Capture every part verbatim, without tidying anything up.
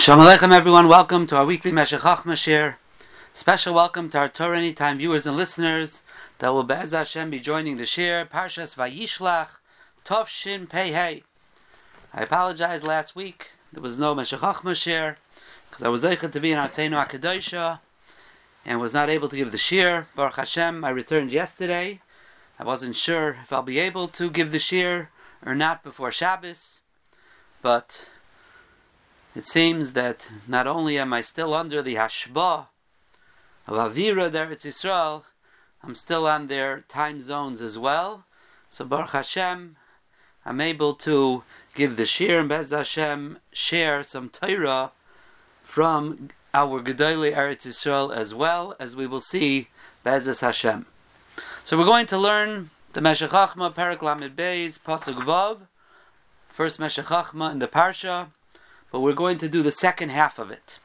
Shalom Aleichem everyone, welcome to our weekly Meshech Chochmah Shir. Special welcome to our Torah Anytime viewers and listeners that will Be'ez Hashem be joining the Shir, Parshas Vayishlach, Tov Shin Pei Hey. I apologize last week, there was no Meshech Chochmah Shir, because I was zeichet to be in Arteinu HaKadoshah, and was not able to give the Shir. Baruch Hashem, I returned yesterday. I wasn't sure if I'll be able to give the Shir or not before Shabbos, but it seems that not only am I still under the hashbah of Avira Eretz Yisrael, I'm still on their time zones as well. So Baruch Hashem, I'm able to give the shir and Be'ez Hashem share some Torah from our Gedolei Eretz Yisrael as well, as we will see Be'ez Hashem. So we're going to learn the Meshech Chochmah, Perek Lamed Beis, Pasuk Vav, first Meshech Chochmah in the Parsha. But we're going to do the second half of it.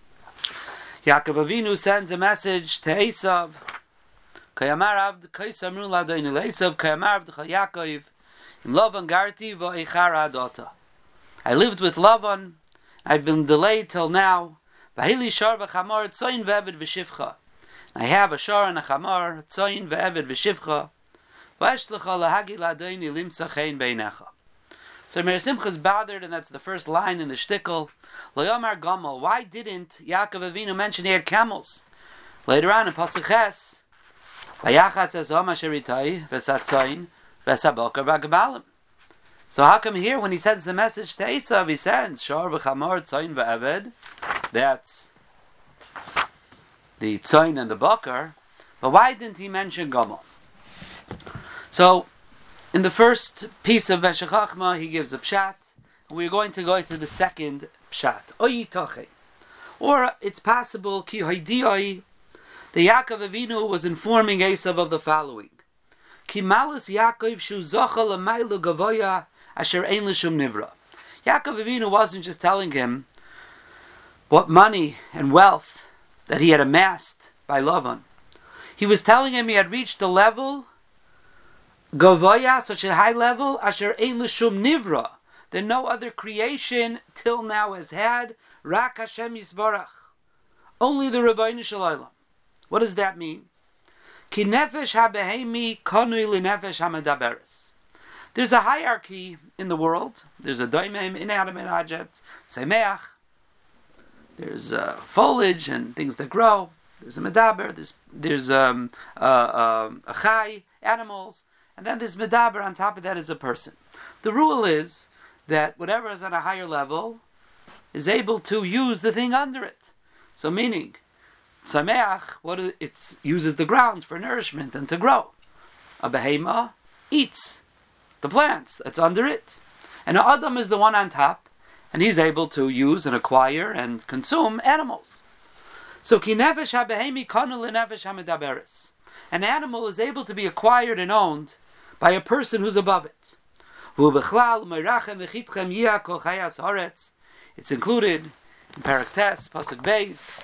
Yaakov Avinu sends a message to Esav. Kayamar abd kaisam ru ladoin Esav kayamar abd Yaakov in Lavan garti va'echara adota. I lived with Lavan. I've been delayed till now. Vahili shar v'chamar tzoyin ve'eved v'shivcha. I have a shar and a chamar tzoyin ve'eved v'shivcha. V'eshlecha lahagi ladoin limtza chein beinecha. So Meir Simcha is bothered, and that's the first line in the shtickle. Loyomar Gomel. Why didn't Yaakov Avinu mention he had camels? Later on in Pasuk Ches, Vayachatz ezom asher itai v'satzoin v'sabokar v'agabalim. So how come here when he sends the message to Esav, he sends Shor v'chamor tzoin v'eved? That's the tzoin and the bokar. But why didn't he mention Gomel? So in the first piece of Meshech Chochmah, he gives a pshat. We're going to go to the second pshat. Oyi toche. Or it's possible, ki hoidiyoi, the Yaakov Avinu was informing Esav of the following. Ki malas Yaakov shu zocha l'maylu gavoya asher ein l'shum nivra. Yaakov Avinu wasn't just telling him what money and wealth that he had amassed by Lavan. He was telling him he had reached a level Gavoya, such a high level, asher ein l'shum nivra, that no other creation till now has had, rak Hashem yisbarach, only the Rebbeinu Shel Olam. What does that mean? Ki nefesh habehemi konui linefesh hamedaberes. There's a hierarchy in the world. There's a doimim, inanimate objects, semeach. There's uh, foliage and things that grow. There's a medaber. There's there's um, uh, uh, a chai, animals. And then there's medaber, on top of that is a person. The rule is that whatever is on a higher level is able to use the thing under it. So meaning, sameach, what it uses the ground for nourishment and to grow. A behema eats the plants that's under it. And an adam is the one on top, and he's able to use and acquire and consume animals. So ki nefesh ha-behemi kanu le-nefesh ha-medaberes. An animal is able to be acquired and owned by a person who's above it. It's included in Perek Tes, Pasuk Beis.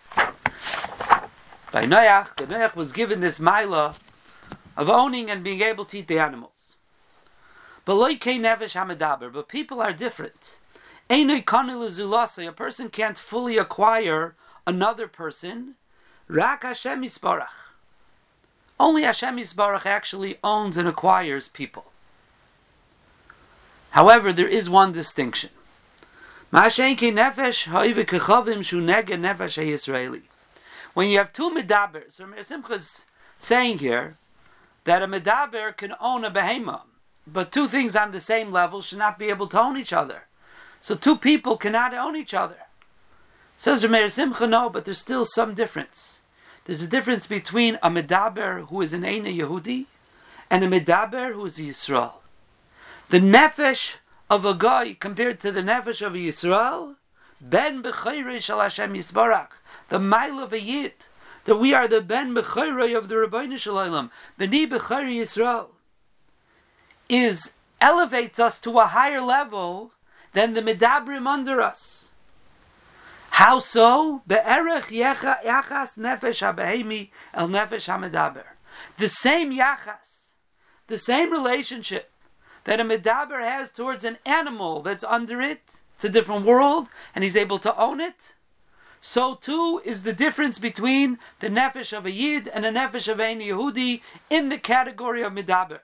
By Noach, the Noach was given this maila of owning and being able to eat the animals. But people are different. A person can't fully acquire another person. Rak Hashem yisbarach. Only Hashem Yisbarach actually owns and acquires people. However, there is one distinction. When you have two medabers, so Meir Simcha is saying here that a medaber can own a behema, but two things on the same level should not be able to own each other. So two people cannot own each other. Says Meir Simcha, no, but there's still some difference. There's a difference between a medaber who is an Eina Yehudi and a medaber who is a Yisrael. The nefesh of a guy compared to the nefesh of a Yisrael, ben b'chayrei shel Hashem Yisbarach, the mile of a Yid, that we are the ben b'chayrei of the Rebbeinu Shel Olam, b'ni b'chayrei Yisrael, is elevates us to a higher level than the medabrim under us. How so? Be'erech yachas nefesh habehemi el nefesh hamedaber. The same yachas, the same relationship that a medaber has towards an animal that's under it It's a different world, and he's able to own it. So too is the difference between the nefesh of a Yid and the nefesh of a Yehudi in the category of Medaber.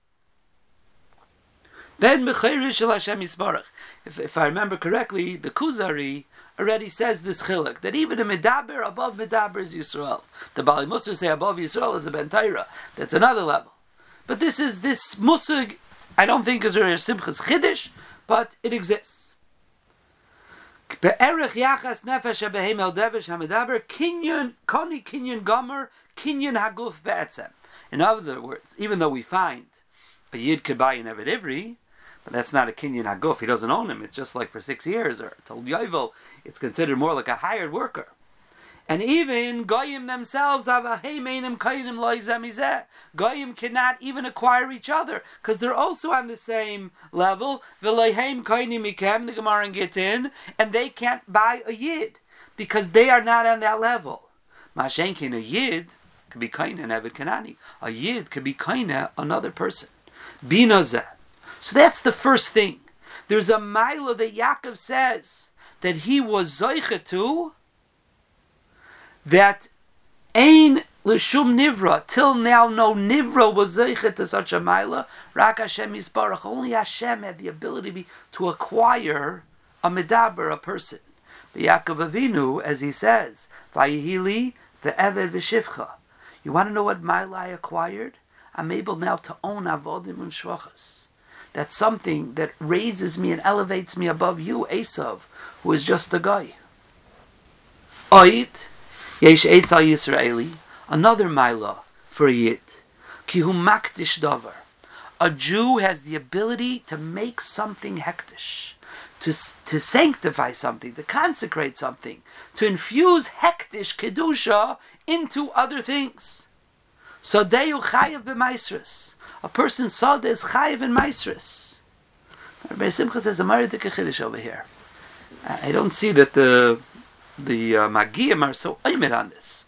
Then B'chayrish Shel Hashem Yisbarach. If, if I remember correctly, the Kuzari already says this chiluk, that even a Medaber above Medaber is Yisrael. The Bali Musar say above Yisrael is a Ben Torah. That's another level. But this is this Musag, I don't think is a Simchas Chiddush, but it exists. Be'erech yachas nefesh habehem el devesh hamedaber kinyan koni kinyan gomer kinyan haguf be'etzem. In other words, even though we find a Yid could buy an Eved Ivri, but that's not a kinyan haguf. He doesn't own him. It's just like for six years or till Yovel, it's considered more like a hired worker. And even Goyim themselves have a heimenim kainim loizemizeh. Goyim cannot even acquire each other because they're also on the same level. V'leiheim kainim mikem, the Gemara gets in, and they can't buy a Yid because they are not on that level. Mashenkin, a Yid could be kaina and Eved Kanani. A Yid could be kaina another person. Binozeh. So that's the first thing. There's a Maila that Yaakov says that he was zoicha to, that Ein L'shum Nivra, till now no Nivra was zeichet to such a Maila, Rak Hashem Yisbarach, only Hashem had the ability to acquire a Medaber, a person. The Yaakov Avinu, as he says, Vayihili ve'eved v'shivcha. You want to know what Maila I acquired? I'm able now to own Avodim and Shvachas. That's something that raises me and elevates me above you, Esav, who is just a guy. Oit, Yesh Eitzal Yisraeli, another Maila for a Yid. Ki hu makdish davar. A Jew has the ability to make something hektish, to, to sanctify something, to consecrate something, to infuse hektish, kedusha, into other things. Sodeyu chayev b'maisris. A person saw this chayev in maisris. Rabbi Simcha says a maridik chiddush over here. I don't see that the the uh, Magiyim are so aimed on this.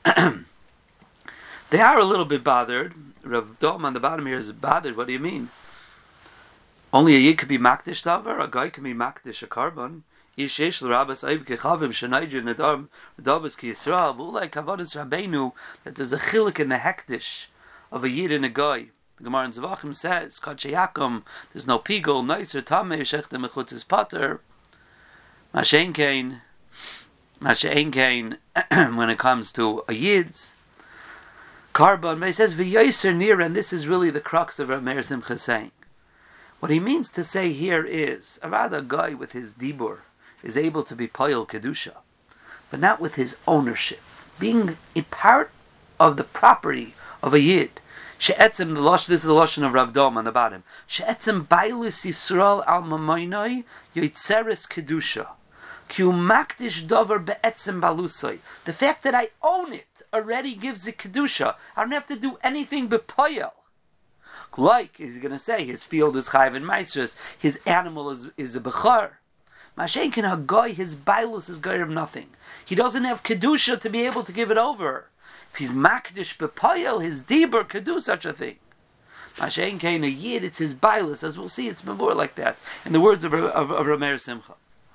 They are a little bit bothered. Rav Dom on the bottom here is bothered. What do you mean? Only a Yid could be makdish davar, a guy can be makdish a carbon. Yishesh l'rabas aiv kechavim shenayju nedam redabas ki Yisrael. V'ulai kavadas Rabbeinu, that there's a chilik in the hektish of a Yid and a guy. The Gemara in Zavachim says, Kadshe Yakum, there's no pigol, noiser tameh, shechtem mechutzes pater. Mashen kain, Mashen kain, when it comes to a Yid's carbon, but he says, v'yoyser nir, and this is really the crux of Rav Meir Simcha saying. What he means to say here is, a rather guy with his dibur is able to be poyel kedusha, but not with his ownership, being a part of the property of a Yid. She'etzem, the losh, this is the lashon of Rav Dom on the bottom. She'etzem bailus Yisrael al mamoinoi yoitzeres kedusha. Ki hu makdish davar be'etzem balusoi. The fact that I own it already gives it kedusha. I don't have to do anything but poyel. Like he's going to say, his field is chayv and maisrus, his animal is is a bechar. Mashenkin hagoy, his bailus is goy of nothing. He doesn't have kedusha to be able to give it over. If he's makdish bepoyel, his dibur could do such a thing. Mashenkin a yid, it's his bailus, as we'll see, it's more like that. In the words of of, of Rameir Simcha.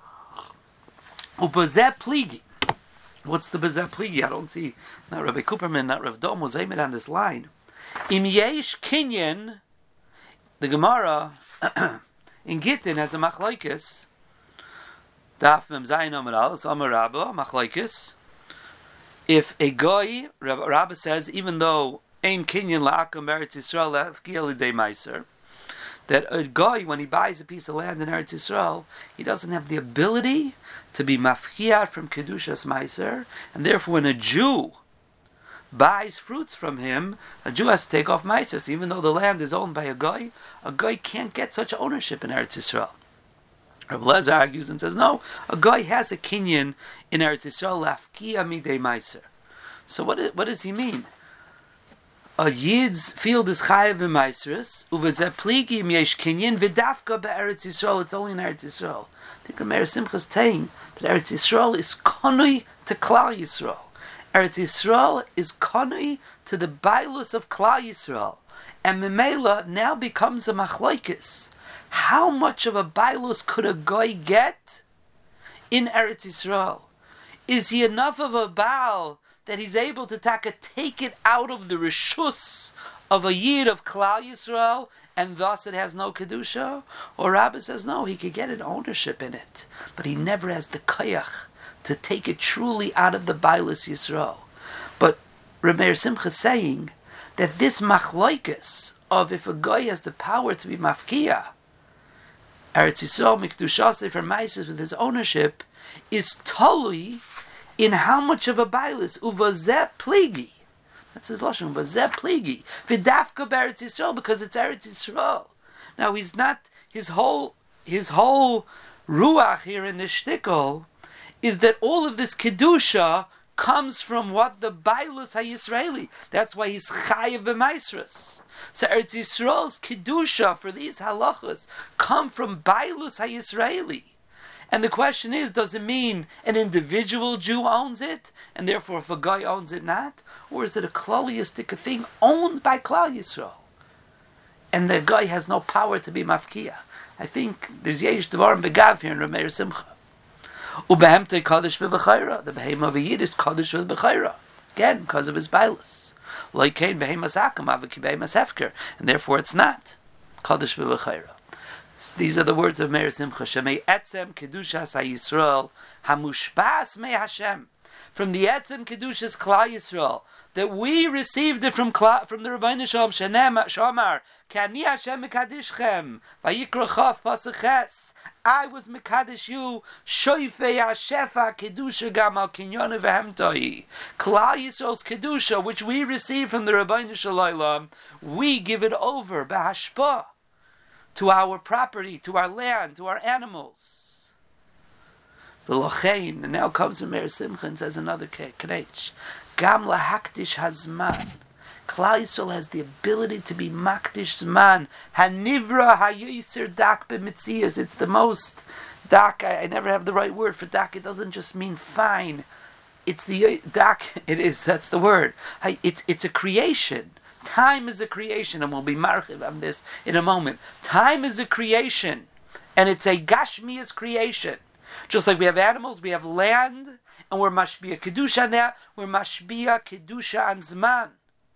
Ubazeh pligi. What's the bazeh pligi? I don't see. Not Rabbi Cooperman, not Rav Dom was aiming on this line. Im yesh kinyan, the Gemara in Gittin has a machlokes. Daf mem zayin amar al, it's amar Rabba machlokes. If a guy, Rabba says, even though ein kinyan la'akum Eretz Yisrael la'afkiel l'dei meiser, that a guy, when he buys a piece of land in Eretz Yisrael, he doesn't have the ability to be mafkiat from kedushas meiser, and therefore when a Jew buys fruits from him, a Jew has to take off meiser. Even though the land is owned by a guy, a guy can't get such ownership in Eretz Yisrael. Rabbi Lezer argues and says, no, a guy has a kinyan in Eretz Yisrael, lafkia midei meiser. So what, is, what does he mean? A Yid's field is chayav b'meiseris, uvezeh pligi im yesh kinyan v'dafka be'eretz Yisrael, it's only in Eretz Yisrael. I think Rameir Simcha is saying that Eretz Yisrael is konui to Klal Yisrael. Eretz Yisrael is konui to the bailus of Klal Yisrael. And Memela now becomes a machlokes. How much of a bailus could a guy get in Eretz Yisrael? Is he enough of a baal that he's able to take, a, take it out of the reshus of a yid of Klal Yisrael, and thus it has no kedusha? Or Rabbi says no, he could get an ownership in it, but he never has the koyach to take it truly out of the bailus Yisrael. But Reb Meir Simcha is saying that this machloikis of if a guy has the power to be mafkia, Eretz Yisrael mikdushasei for meises with his ownership, is tolui in how much of a bailus uvazeh pligi. That's his lashon. Uvazeh pligi v'dafka b'Eretz Yisrael, because it's Eretz Yisrael. Now he's not his whole his whole ruach here in the shtickle is that all of this kedusha comes from what the bailus hayisraeli. That's why he's chayav b'maisrus. So Eretz Yisrael's kedusha for these halachas come from bailus hayisraeli. And the question is, does it mean an individual Jew owns it, and therefore if a guy owns it not? Or is it a klaliistic thing owned by Klal Yisrael? And the guy has no power to be mafkia. I think there's yesh devarim begav here in Reb Meir Simcha. Ubehemte kadosh v'bechayra. The behema of a yid is kadosh v'bechayra. Again, because of his bailus. Like kain behema zakam avaki behema hefker. And therefore it's not kadosh v'bechayra. These are the words of Meir Simcha. Shemei etzem kedushas ha'Yisrael hamushbas me Hashem. From the etzem kedushas Klal Yisrael, that we received it from Kla, from the Rebbeinu Shalom Shenem Shamar Kani Hashem mekadishchem vayikra chaf pasuk ches. I was mekadish you shoifei hashefa kedusha gam al kinyone vehemtoi. Klal Yisrael's kedusha, which we receive from the Rebbeinu Shalom, we give it over bahashpa to our property, to our land, to our animals. V'lochein, and now comes the Meir Simcha and says another knech. Gam lahakdish hazman. Klal Yisrael has the ability to be makdish zman. Hanivra hayoser dak b'mitzias. It's the most dak. I, I never have the right word for dak. It doesn't just mean fine. It's the dak. It is. That's the word. It's it's a creation. Time is a creation, and we'll be marchiv on this in a moment. Time is a creation, and it's a gashmias creation. Just like we have animals, we have land, and we're mashbia kedusha on that. We're mashbia kedusha on zman.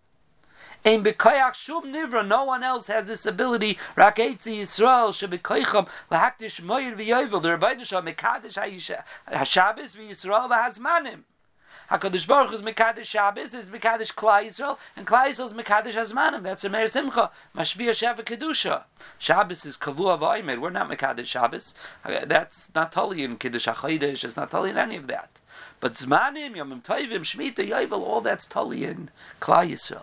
Ein bekoyach shum nivra. No one else has this ability. Rak eitzi Yisrael shebekoycham lahakdish moyer v'yovel. The Rebbeinu Shalom mekadesh hashabes v'Yisrael v'hazmanim. HaKadosh Baruch Hu is Mekadesh Shabbos, is Mekadesh Klal Yisrael, and Klal Yisrael is Mekadesh Hazmanim. That's a Meir Simcha. Mashbia Sheva Kedusha. Shabbos is Kavua V'Oimed. We're not Mekadesh Shabbos. That's not totally in Kiddush HaChodesh. It's not totally in any of that. But Zmanim, Yomim Tovim, Shemitah, Yovel, all that's totally in Klal Yisrael.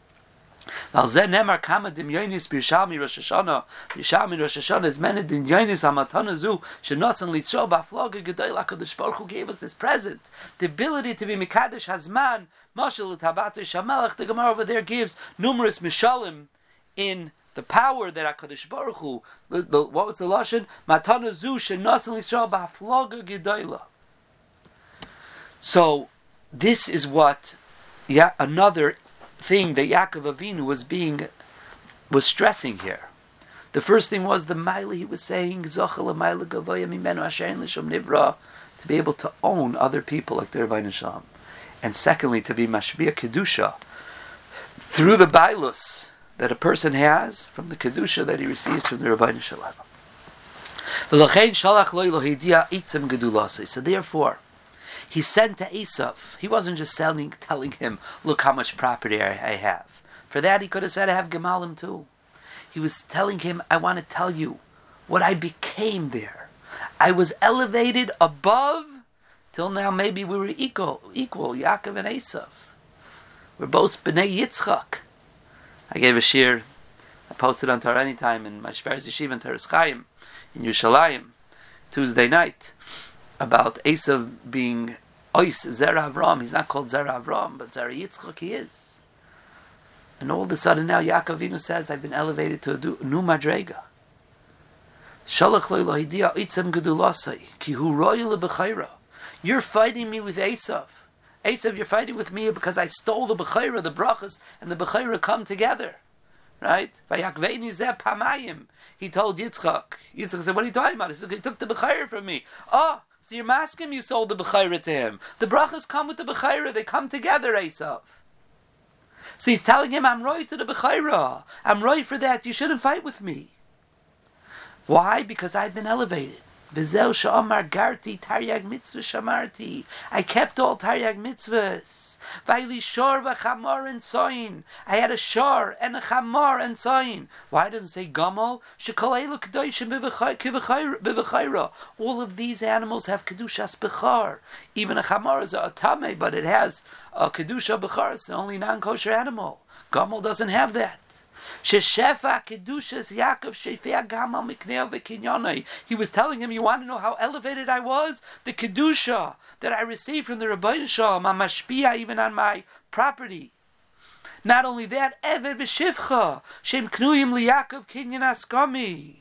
Valzeh nemar kama dimyonis b'Yishalmi Rosh Hashanah. B'Yishalmi Rosh Hashanah is many dimyonis hamatana zu shenosan litzro b'afloga gedol. HaKadosh Baruch Hu gave us this present, the ability to be mekadesh hazman. Mashal l'tabatei shamelach. The Gemara over there gives numerous mishalim in the power that HaKadosh Baruch Hu. The, the, what was the lashon? Matana zu shenosan litzro b'afloga gedol. So this is what, yeah, another thing that Yaakov Avinu was being was stressing here. The first thing was the Maila he was saying, Zochel Maila Gavoya Mimenu Asherin Lishom Nivra, to be able to own other people like the Rebbeinu Shalom. And secondly, to be Mashbia Kedusha through the Bailus that a person has from the Kedusha that he receives from the Rebbeinu Shalom. So therefore, he sent to Esav. He wasn't just selling, telling him, look how much property I, I have. For that, he could have said, I have Gemalim too. He was telling him, I want to tell you what I became there. I was elevated above, till now maybe we were equal, equal, Yaakov and Esav. We're both B'nai Yitzchak. I gave a shir, I posted on Torah Anytime in my Shveres Yeshiva in Teres Chaim, in Yerushalayim, Tuesday night, about Esav being Ois Zera Avram. He's not called Zera Avram, but Zera Yitzchak he is. And all of a sudden now Yaakov Avinu says, I've been elevated to a new madrega. Shalach lo hidia itzem gedulasai ki hu royal b'chayra. You're fighting me with Esav. Esav, you're fighting with me because I stole the b'chayra, the brachas, and the b'chayra come together. Right? Vayakveini zeh pamayim. He told Yitzchak. Yitzchak said, what are you talking about? He said, he took the Bechayra from me. Oh, so you're masking you sold the Bechayra to him. The brachas come with the Bechayra. They come together, Esav. So he's telling him, I'm right to the Bechayra. I'm right for that. You shouldn't fight with me. Why? Because I've been elevated. V'zeu she'amar garti taryag mitzvah shamarti. I kept all taryag mitzvahs. Vayli shor v'chamor and soin. I had a shor and a chamor and soin. Why doesn't it say gamal? Shekol elu kedoshim b'v'chayra. All of these animals have kedushas b'char. Even a chamor is a tameh, but it has a kedusha b'char. It's the only non-kosher animal. Gamal doesn't have that. Sheshefa kedushas Yaakov shefea gamal miknei v'kinyanai. He was telling him, you want to know how elevated I was? The kedusha that I received from the Rebbeinu Shalom, I'm mashpia even on my property. Not only that, eved v'shivcha shem knuyim liYaakov kinyan askami.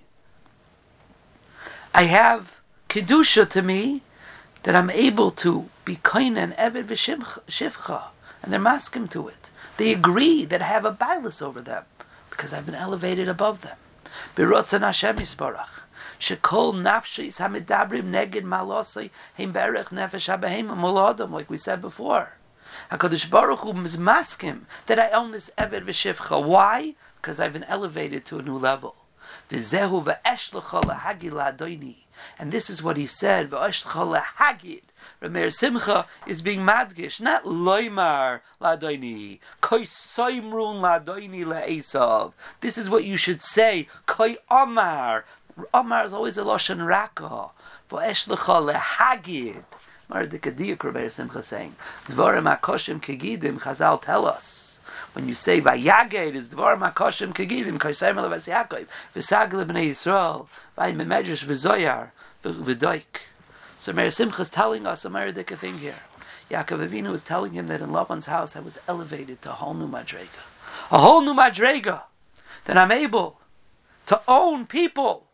I have kedusha to me that I'm able to be koinen eved v'shivcha, and they're maskim to it. They agree that I have a bailus over them, because I've been elevated above them. B'rotzon Hashem Yisborach. Shekol nafshis hamidabrim neged malosei heim berech nefesh habehem molodam, like we said before. HaKadosh Baruch Hu is maskim that I own this eved v'shivcha. Why? Because I've been elevated to a new level. V'zehu v'eshlecha lahagid la'adoini. And this is what he said, v'eshlecha lahagid. Rameir Simcha is being madgish, not loymar ladoini, koi soimrun ladoini le'esav. This is what you should say, koi omar. Omar is always a lashon raka. V'eshlecha lehagid. Maradikadiyuk Rameir Simcha saying, dvarim hakoshim kegidim. Chazal tell us when you say vayaged is dvarim hakoshim kegidim. Koi soimrun levas Yaakov v'sagel b'nei Yisrael v'ayim medrash v'zoyar v'doik. So Meir Simcha is telling us a Meredika thing here. Yaakov Avinu is telling him that in Laban's house I was elevated to a whole new madrega. A whole new madrega. That I'm able to own people.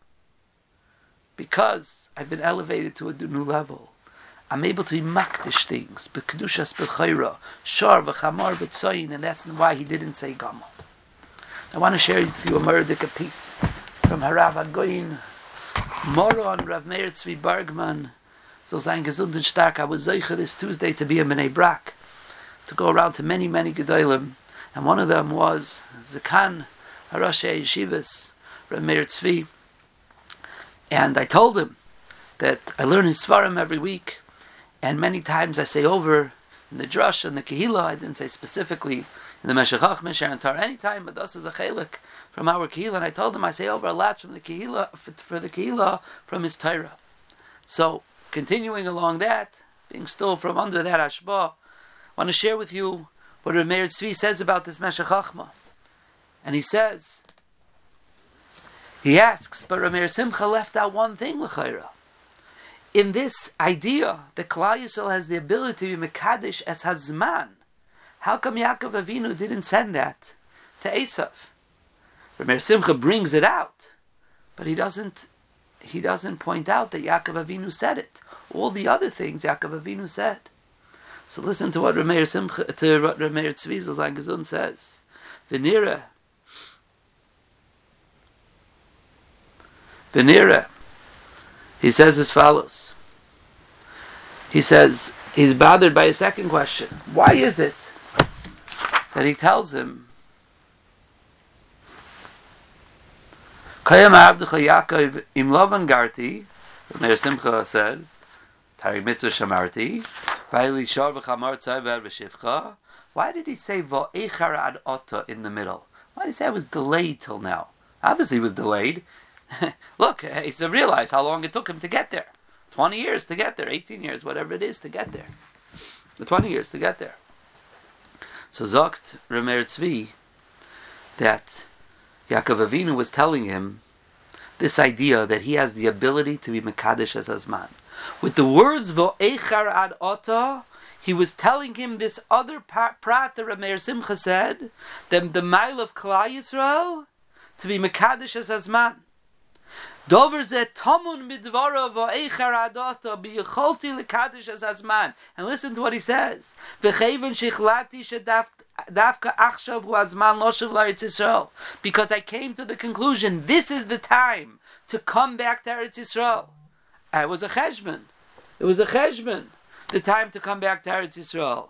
Because I've been elevated to a new level. I'm able to be makdish things. B'kedushas b'chayra. Shar v'chamar v'tzoyin. And that's why he didn't say gamal. I want to share with you a Meredika piece from Harav Agoyin Moron Rav Meir Tzvi Bergman. So sein gesund and stark. I was zeicher this Tuesday to be in Bnei Brak, to go around to many, many gedolim, and one of them was Zakan Harashei Yeshivas, Rav Meir Tzvi. And I told him that I learn his svarim every week, and many times I say over in the drush and the kehillah. I didn't say specifically in the Meshech Chochmah Share and Torah anytime, but this is a chelik from our kehillah. And I told him I say over a lot from the kehillah for, for the kehillah from his Torah. So continuing along that, being still from under that Ashba, I want to share with you what Rav Meir Tzvi says about this Meshech Chochmah. And he says, he asks, but Rav Meir Simcha left out one thing, l'chayra. In this idea that Klal Yisrael has the ability to be Mekadesh as Hazman, how come Yaakov Avinu didn't send that to Esav? Rav Meir Simcha brings it out, but he doesn't He doesn't point out that Yaakov Avinu said it. All the other things Yaakov Avinu said. So listen to what Rav Meir Simcha, to what Rav Meir Tzvi Zalman Gezund says. Venira, Venira. He says as follows. He says he's bothered by a second question. Why is it that he tells him, Kayam Abducha Yaakov im Lavan Garti, Meir Simcha said, Taryag Mitzvah Shamarti, Vayli Shor v'chamar tzayver v'shivcha. Why did he say Va'echar ad ota in the middle? Why did he say it was delayed till now? Obviously it was delayed. Look, he said, realize how long it took him to get there. twenty years to get there, eighteen years, whatever it is to get there. The twenty years to get there. So Zokt Rav Meir Tzvi that Yaakov Avinu was telling him this idea that he has the ability to be Mekadesh as Hazman. With the words Vo'echar ad ota, he was telling him this other prat that Rav Meir Simcha said, that the mile of Klal Yisrael to be Mekadesh as Hazman. Dover ze tamun midvara Vo'echar ad ota biyicholti lekadesh as Hazman. And listen to what he says. V'cheven shichlati shedaft Dafka achshav hu hazman loshav l'Eretz Yisrael. Because I came to the conclusion, this is the time to come back to Eretz Yisrael. I was a cheshbon. It was a cheshbon. The time to come back to Eretz Yisrael.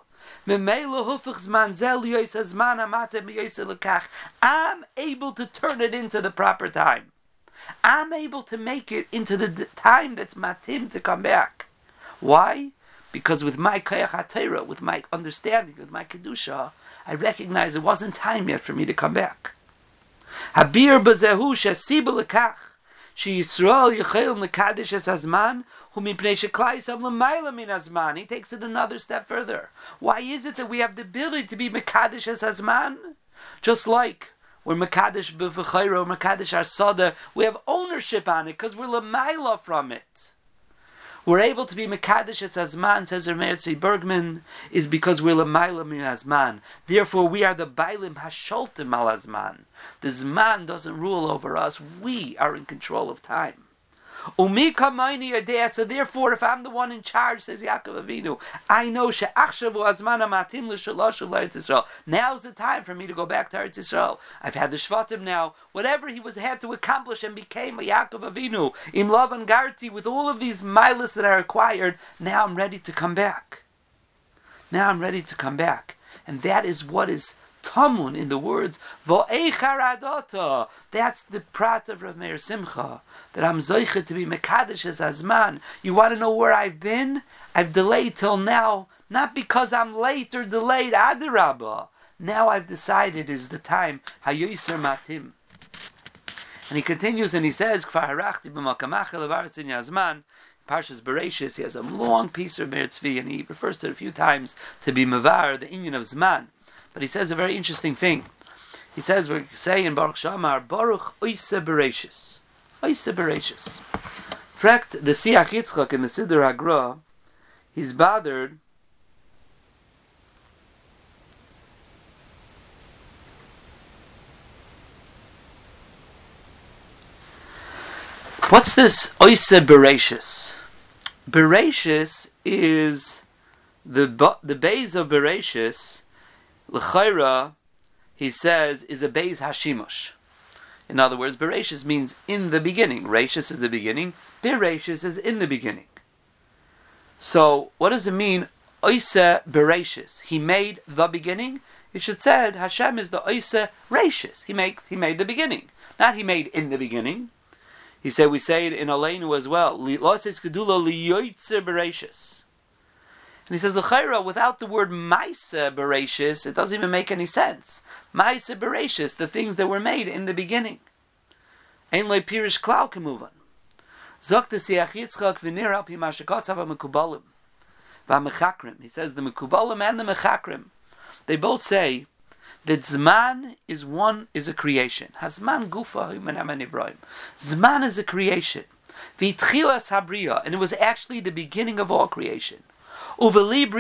I'm able to turn it into the proper time. I'm able to make it into the time that's matim to come back. Why? Because with my koyach HaTorah, with my understanding, with my kedusha, I recognize it wasn't time yet for me to come back. Habir b'zehu shesiba lekach sheYisrael yichel mekadesh es hazman hu mipnei sheklai yisrael l'mayla min hazman. He takes it another step further. Why is it that we have the ability to be mekadesh es hazman? Just like we're mekadesh b'v'chayro, mekadesh arsada, we have ownership on it because we're l'mayla from it. We're able to be Mekadesh es Hazman, says Rameir Tzvi Bergman, is because we're L'mayla min Hazman. Therefore, we are the Bailim Hasholtim al Hazman. The Zman doesn't rule over us. We are in control of time. Umi kamayni yadeh. So therefore, if I'm the one in charge, says Yaakov Avinu, I know she'achshavu hazman hamatim l'shaloshu l'Eretz Yisrael. Now's the time for me to go back to Eretz Yisrael. I've had the Shvatim now. Whatever he was had to accomplish and became a Yaakov Avinu, im love and garti, with all of these milas that are acquired, now I'm ready to come back. Now I'm ready to come back. And that is what is Tamun in the words Vo'echaradota. That's the prat of Rav Meir Simcha, that I'm zoichet to be mekadesh as Hazman. You want to know where I've been? I've delayed till now, not because I'm late or delayed. Adarabah. Now I've decided is the time. Hayoser matim. And he continues and he says, Kfar harachti b'makamach levaris in Yazman. Parshas Bereshis, he has a long piece of Meir Tzvi, and he refers to it a few times to be mavar, the inyan of Zman. But he says a very interesting thing. He says, we say in Baruch Shamar, Baruch Oise Bereshis. Oise Bereshis. Fragt, the Siach Yitzchak in the Siddur Hagra, he's bothered what's this Oise Bereshis? Bereshis is the, the base of Bereshis. L'chayra, he says, is a beis hashimush. In other words, Bereshis means in the beginning. Reshis is the beginning. Bereshis is in the beginning. So, what does it mean? Oise Bereshis. He made the beginning. It should said Hashem is the Oise Reshis. He made he made the beginning, not he made in the beginning. He said we say it in Aleinu as well. Loses kedula liyoytze Bereshis. And he says, L'chayra, without the word Maise Bereshis, it doesn't even make any sense. Maise Bereshis, the things that were made in the beginning. Ein loy pirish klal kemuvan. Zok the Siach Yitzchak v'nir al pi mashakasav ha-mekubalim v'ha-mechakrim. He says the Mekubalim and the Mechakrim, they both say that Zman is one, is a creation. Hazman gufa human aman Ibrahim. Zman is a creation. V'itchilas habriya, and it was actually the beginning of all creation. If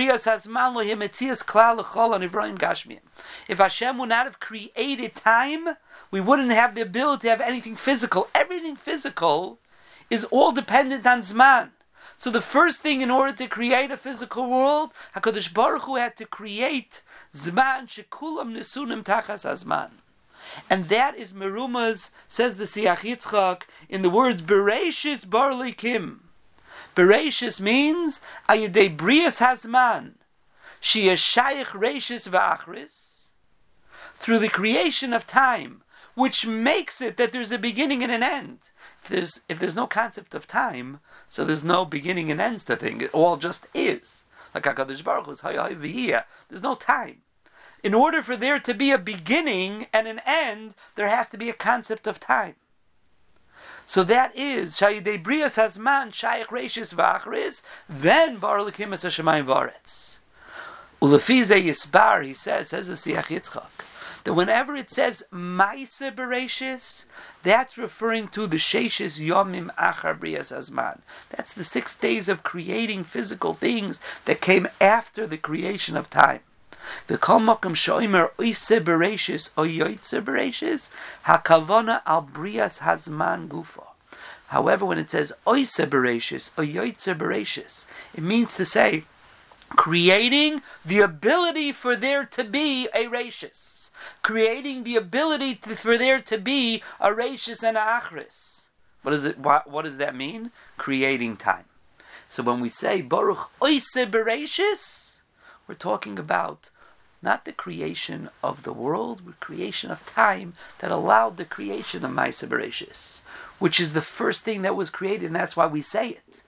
Hashem would not have created time, we wouldn't have the ability to have anything physical. Everything physical is all dependent on Zman. So the first thing in order to create a physical world, HaKadosh Baruch Hu had to create Zman shekulam nesunim tachas Hazman. And that is Merumas, says the Siach Yitzchak, in the words Bereshis bar likim. Bereshis means Ayidei Brias Hazman, She is Shaykh Reshis V'Achris, through the creation of time, which makes it that there's a beginning and an end. If there's if there's no concept of time, so there's no beginning and ends to things. It all just is. Like HaKadosh Baruch Hu is Hayai V'Hiyah. There's no time. In order for there to be a beginning and an end, there has to be a concept of time. So that is Shayidei Brias Hazman Shaykh Reshis V'Achris. Then Bar L'Kim Es Hashemayim V'Aretz. Ulefize Yisbar, he says, says the Siach Yitzchak, that whenever it says Maise Bereshis, that's referring to the Sheishis Yomim Achar Brias Hazman. That's the six days of creating physical things that came after the creation of time. The Kol Mokum Shoimer Oise Bereshis Oyoitze Bereshis Hakavona Al Brias Hazman Gufa. However, when it says Oise Bereshis Oyoitze Bereshis, it means to say creating the ability for there to be a rashis, creating the ability to, for there to be a rashis and a achris. What is it? What, what does that mean? Creating time. So when we say Baruch Oiseh Bereshis, we're talking about not the creation of the world, but creation of time that allowed the creation of Maaseh Bereshis, which is the first thing that was created, and that's why we say it.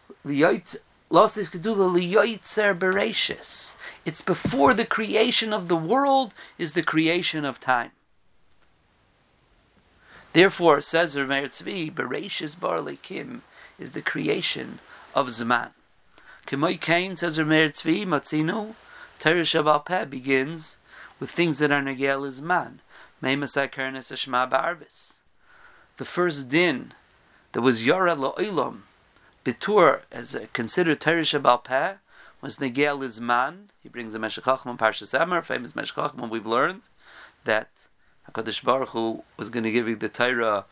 It's before the creation of the world is the creation of time. Therefore, says Meir Tzvi, Bereshis bar lekim is the creation of Zman. K'moi Kain, says Meir Tzvi, Matzinu, Torah Sheba'al Peh begins with things that are negel Zman. Meimasai Kernes Shema Ba'arvis. The first din that was Yara La'olam, Bitur, as a considered Torah Sheba'al Peh, was negel Zman. He brings the Meshech Chochmah, Parshas Emor, famous Meshech Chochmah. We've learned that HaKadosh Baruch Hu was going to give you the Torah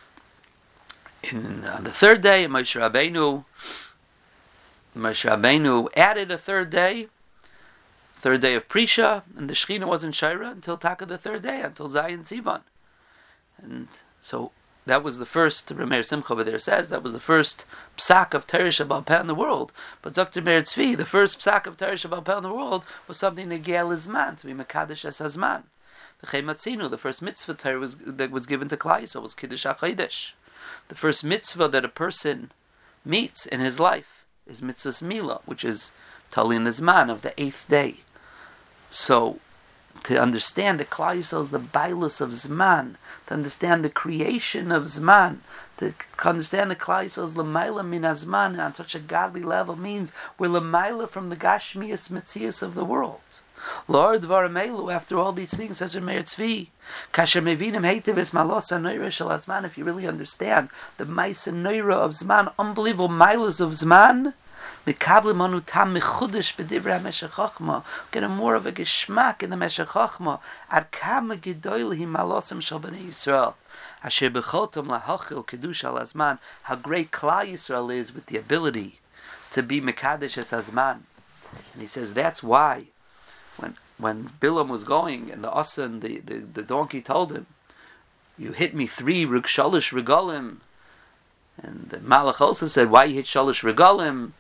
in, on the third day, and Moshe Rabbeinu, Moshe Rabbeinu added a third day, third day of Prisha, and the Shechina wasn't Shaira until Taka the third day, until Zayin Sivan. And so that was the first, Rameir Simcha over there says, that was the first psak of Torah Sheba'al Peh in the world. But Doctor Meir Tzvi, the first psak of Torah Sheba'al Peh in the world was something negel Zman, to be Mekadesh es Hazman. The Chematzinu, the first mitzvah Torah was, that was given to Klal Yisrael was Kiddush HaChodesh. The first mitzvah that a person meets in his life is mitzvahs Mila, which is Talin Zman of the eighth day. So, to understand the Klal Yisrael is the bailus of Zman, to understand the creation of Zman, to understand the Klal Yisrael is l'mayla min Zman on such a godly level means we're l'mayla from the Gashmias Metzias of the world. Lord Varamelu, after all these things, says Meir Tzvi, Kasher Mevinim Heitiv es Malos HaNoira Shel HaZman, if you really understand the Maisa Noira of Zman, unbelievable milas of Zman, Mekabli Manu Tam Mechudesh B'divrei HaMeshech Chochmah, get a more of a geschmack in the Meshech Chochmah, Ad Kama Gedoylhi Malosim Shel Bnei Yisrael, Asher B'chotam Lahachil Kedusha Al HaZman, how great Klal Yisrael is with the ability to be Mekadesh es HaZman. And he says that's why When when Bilam was going and the Asan, the, the, the donkey told him, you hit me three shalish regalim. And the Malach also said, why you hit shalish regalim?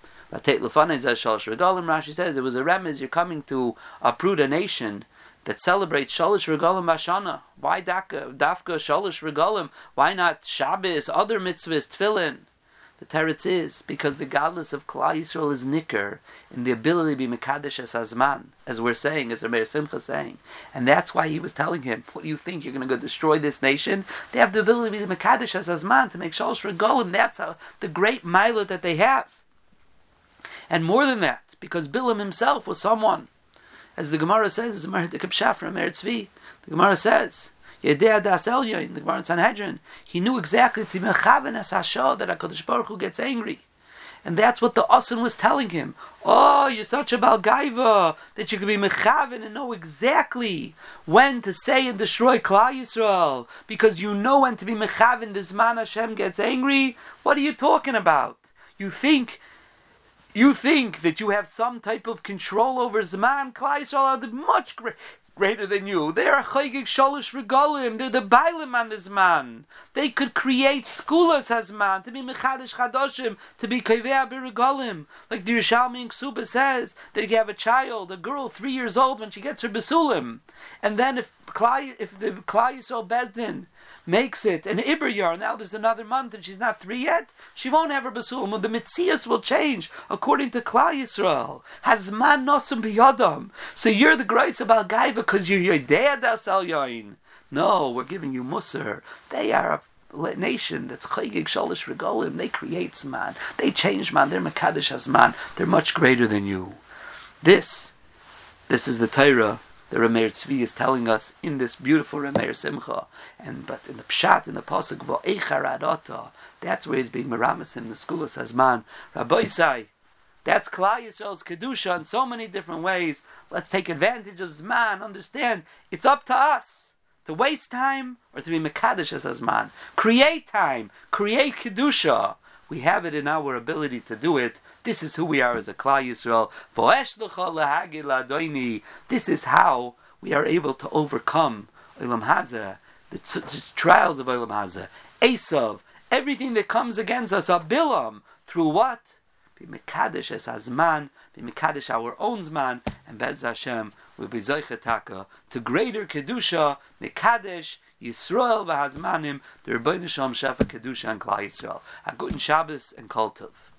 Rashi says, it was a remez, you're coming to uproot a nation that celebrates shalish regalim bashana. Why dafka, dafka shalish regalim? Why not Shabbos, other mitzvahs, tefillin? The teretz is because the godless of Klal Yisrael is nicker in the ability to be mekadesh es hazman, as we're saying, as Rameir Simcha is saying, and that's why he was telling him, "What do you think you're going to go destroy this nation? They have the ability to be mekadesh es hazman, to make shalosh regalim. That's how the great milah that they have, and more than that, because Bilam himself was someone, as the Gemara says, the Gemara says." Yedei Das Elyon, the Gemara in Sanhedrin, he knew exactly to mechaven as Hasha that HaKadosh Baruch Hu gets angry, and that's what the Asan was telling him. Oh, you're such a Baal Gaiva that you can be mechaven and know exactly when to say and destroy Klal Yisrael, because you know when to be mechaven. The Zman Hashem gets angry. What are you talking about? You think, you think that you have some type of control over Zman? Klal Yisrael are the much greater. Greater than you. They are Chaygig Shalosh Regalim. They're the Bailim on this man. They could create Skulas Hazman, to be Mechadish Chadoshim, to be Kaveh B'Regalim. Like the Yerushalmi in Ksuba says, that if you have a child, a girl three years old, when she gets her Besulim, and then if Klai, if the Klai Yisrael Bezdin makes it an Iber now there's another month and she's not three yet, she won't have her Besulim. Well, the Metzias will change according to Klal Yisrael. Hazman Nosum B'Yodam. So you're the greats about Gaiva because you're Yodea Das Al Yain. No, we're giving you Musar. They are a nation that's Chaygig Shalish Regalim. They create Zman. They change Man. They're Mekadesh Hazman. They're much greater than you. This, this is the Torah the Rameir Tzvi is telling us in this beautiful Rameir Simcha, and but in the Pshat, in the Pasuk V'Eichar Adota, that's where he's being Meramis in the Skulas Hazman. Rabbi Isai, that's Klal Yisrael's Kedusha in so many different ways. Let's take advantage of Zman. Understand, it's up to us to waste time or to be Mekadesh as Zman. Create time, create Kedusha. We have it in our ability to do it. This is who we are as a Klal Yisrael. V'eshlecha lahagid la'adoini. This is how we are able to overcome Olam Hazeh, the, t- the trials of Olam Hazeh. Esav, everything that comes against us, Abilam, through what? Be Mekadesh es Hazman, be Mekadesh our own Zman, and Bez Hashem will be Zoiche Taka to greater Kedusha, Mekadesh, Yisrael v'Hazmanim, the Rebbeinu Shalom Shefa Kedusha and Klal Yisrael. A good Shabbos and Kol Tov.